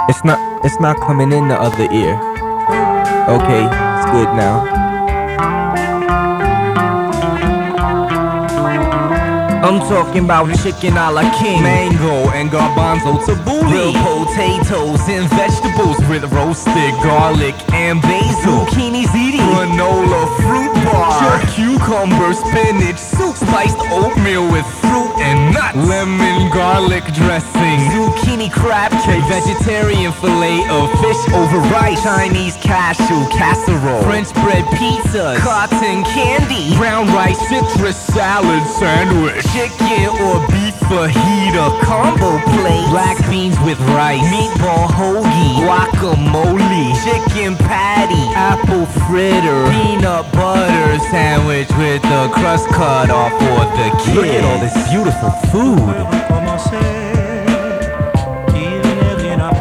It's not coming in the other ear. Okay, it's good now. I'm talking about chicken a la king, mango and garbanzo tabbouleh, grilled potatoes and vegetables with roasted garlic and basil, zucchini ziti, granola fruit bar, cucumber spinach soup, spiced oatmeal with fruit and nuts, lemon garlic dressing, zucchini crab cake, vegetarian fillet of fish over rice, Chinese cashew casserole, French bread pizzas, cotton candy, brown rice citrus salad sandwich, chicken or beef fajita combo plate, black beans with rice, meatball hoagie, guacamole, chicken patty, apple fritter, peanut butter sandwich with the crust cut off for the kid. Look at all this beautiful food.